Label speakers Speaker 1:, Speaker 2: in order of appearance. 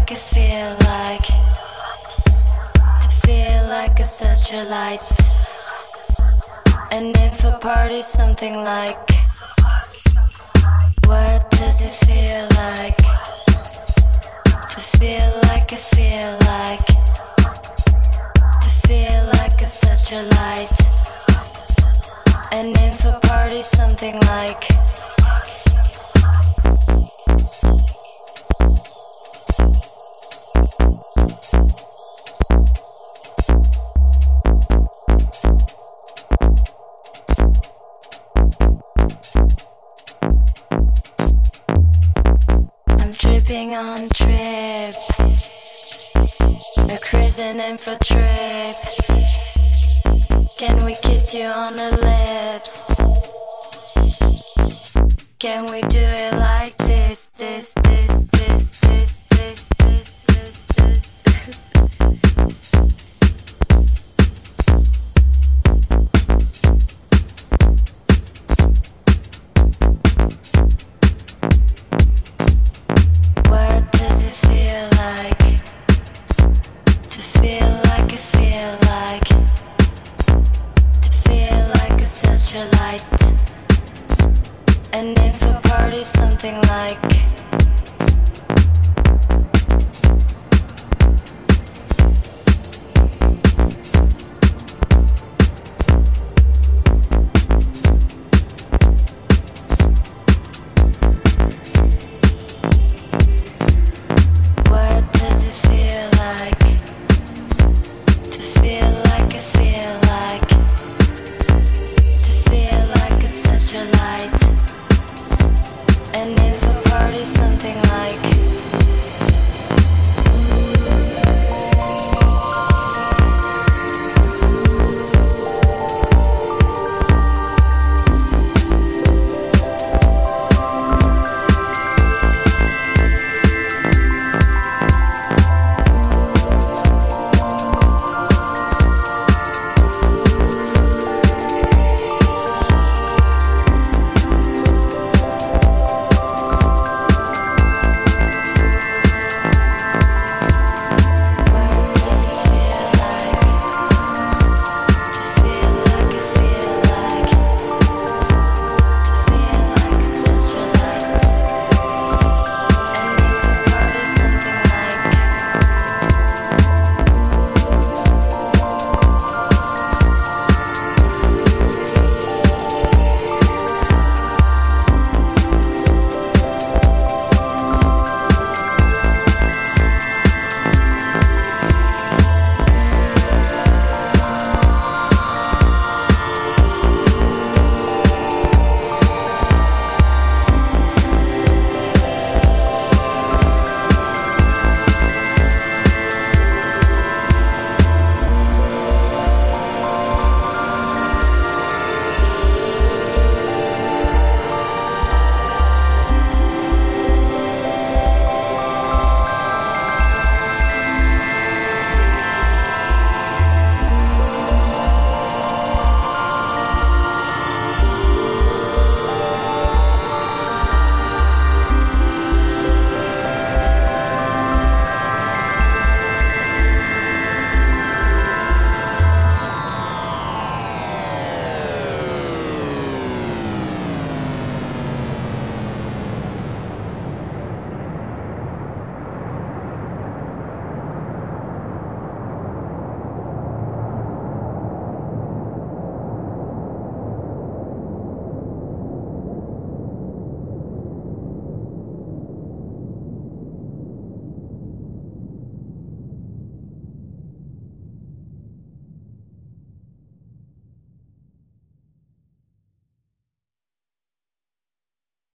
Speaker 1: like it feel like to feel like it's such a light. And if a party something like, what does it feel like to feel like it feel like to feel like it's such a light. And if a party something like, tripping on trip, we're cruising in for trip. Can we kiss you on the lips? Can we do it like this, this, this, this, this, this, this, this, this? And if a party something like